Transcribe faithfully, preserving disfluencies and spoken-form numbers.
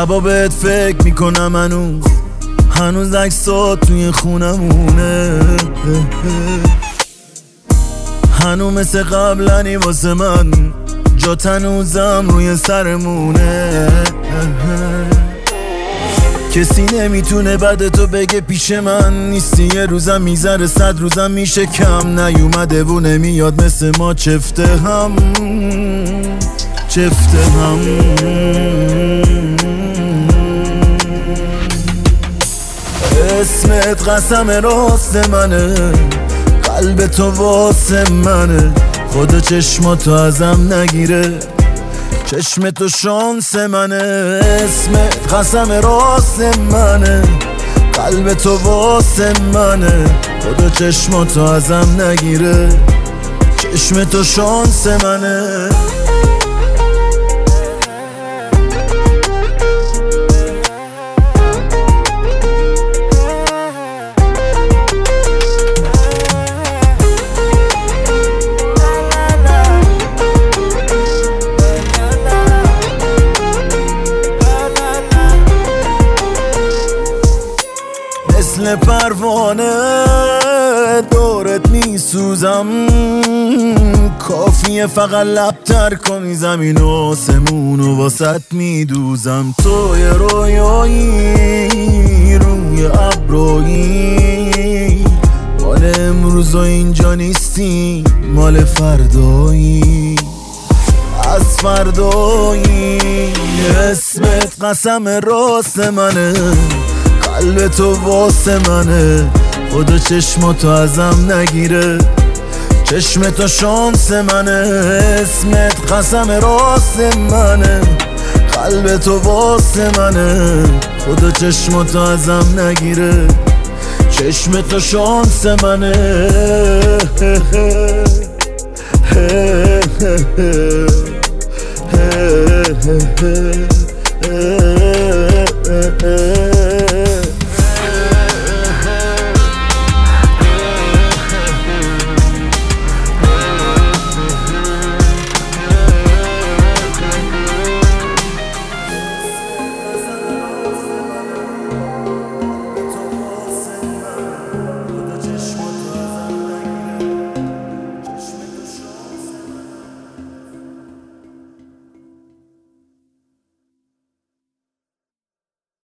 شبا بهت فکر میکنم هنوز هنوز عکسات توی خونمونه، هنو مثل قبلنی واسه من جات هنوزم روی سرمونه. کسی نمیتونه بعد تو بگه پیش من نیستی، یه روزم میذاره صد روزم میشه کم، نیومده و نمیاد مثل ما چفته هم چفته هم. اسمت قسم راست منه، قلب تو واسه منه، خدا چشماتو ازم نگیره، چشم تو شانس منه. اسمت قسم راست منه، قلب تو واسه منه، خدا چشماتو ازم نگیره، چشم تو شانس منه. مثل پروانه دورت میسوزم، کافیه فقط لبتر کنی زمین و آسمون و واسط میدوزم. تو یه رویایی روی ابرویی، مال امروز و اینجا نیستی مال فردایی از فردایی. اسمت قسم راست منه، قلب تو واسه منه، خدا چشماتو ازم نگیره، چشم تو شانس منه. اسمت قسم راست منه، قلب تو واسه منه، خدا چشماتو ازم نگیره، چشم تو شانس منه.